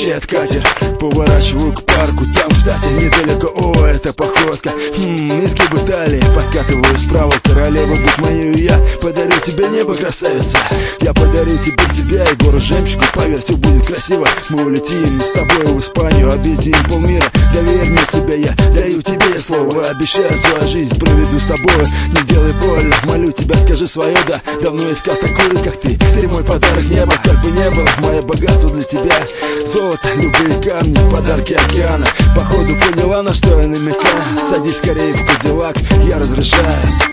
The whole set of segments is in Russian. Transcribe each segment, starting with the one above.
встречает катер. Поворачиваю к парку, там, кстати, недалеко, о, это походка. Изгибы талии, подкатываю справа, королева, будь моей я. Подарю тебе небо, красавица. Я подарю тебе себя и гору жемчуга. Поверь, все будет красиво. Мы улетим с тобой в Испанию, объездим полмира. Доверь мне себя, я даю тебе слово. Обещаю, свою жизнь проведу с тобой. Не делай больно, молю тебя, скажи свое да. Давно искал такую, как ты. Ты мой подарок неба, как бы не было. Мое богатство для тебя. Золото, любые камни, подарки океана. Походу поняла, на что я намекаю. Садись скорее в Кадиллак, я разрешаю.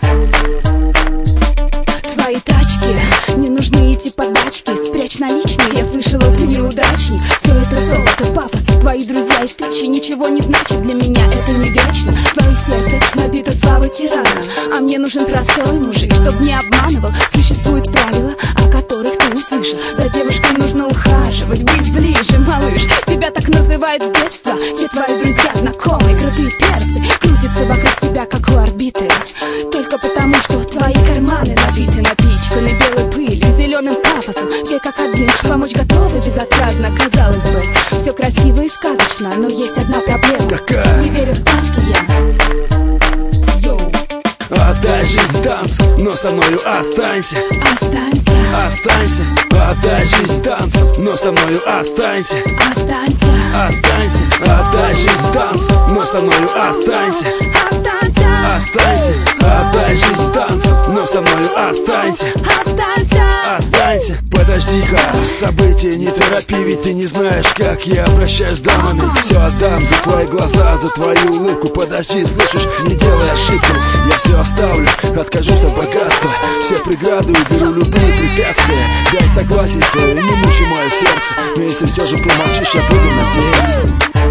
Твои тачки, не нужны эти подачки. Спрячь наличные, я слышала, ты неудачник. Все это золото, пафос, твои друзья и встречи ничего не значит для меня, это не вечно. Твое сердце набито славой тирана, а мне нужен простой мужик, чтоб не обманывал. Существуют правила, о которых ты услышал. За девушкой нужно ухаживать, быть ближе, малыш. Тебя так называют с детства. Все твои друзья, знакомые, крутые перцы крутятся вокруг тебя, как у орбиты. Только потому, что твои карманы набиты напичканы белой пылью, зеленым пафосом. Все как один, помочь готовы безотказно. Казалось бы, все красиво и сказочно, но есть одна проблема. Какая? Не верю в сказки я. Йоу. Отдай жизнь танцам, но со мною останься. Останься. Останься. Отдай жизнь танцам, но со мною останься. Останься. Останься. Отдай жизнь танцам, но со мною останься. Останься. Останься. Отдай жизнь танцам, но со мною останься. Останься. Останься. Подожди-ка, события не торопи, ведь ты не знаешь, как я обращаюсь с дамами. Все отдам за твои глаза, за твою улыбку. Подожди, слышишь, не делай ошибку. Я все оставлю, откажусь от богатства. Все преграды уберу, любые препятствия. Дай согласие свое, не мучай мое сердце. Но если все же промолчишь, я буду надеяться.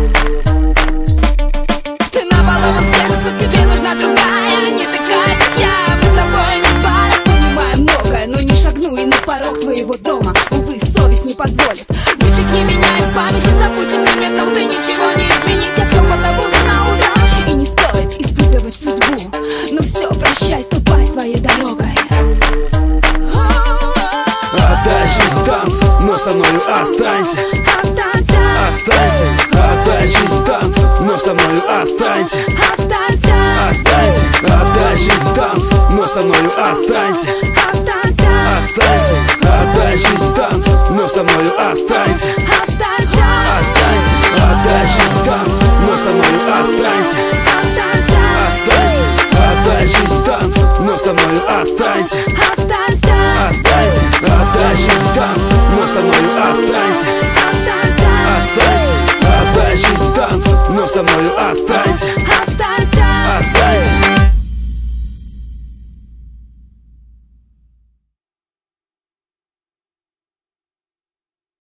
Ты на баловом сердце, тебе нужна другая, не такая, как я. Мы с тобой не пара, понимаем многое, но не шагну и на порог твоего дома. Увы, совесть не позволит. Вычеркни меня из памяти, забудь эти минуты, ничего не изменить. Я все позабуду на ура, и не стоит испытывать судьбу. Ну все, прощай, ступай своей дорогой. Отдай жизнь танцам, но со мною останься. Останься. Останься. Отдай жизнь танцам, но со мною останься. Останься. Останься. Отдай жизнь танцам, но со мною останься. Останься. Останься. Отдай жизнь танцам, но со мною останься. Останься. Останься. Отдай жизнь танцам, но со мною останься. Останься. Останься. Отдай жизнь танцам, но со мною останься. Останься. Останься. Отдай жизнь танцам, но со мною останься. Останься. Останься. Отдай жизнь танцам, но со мною останься.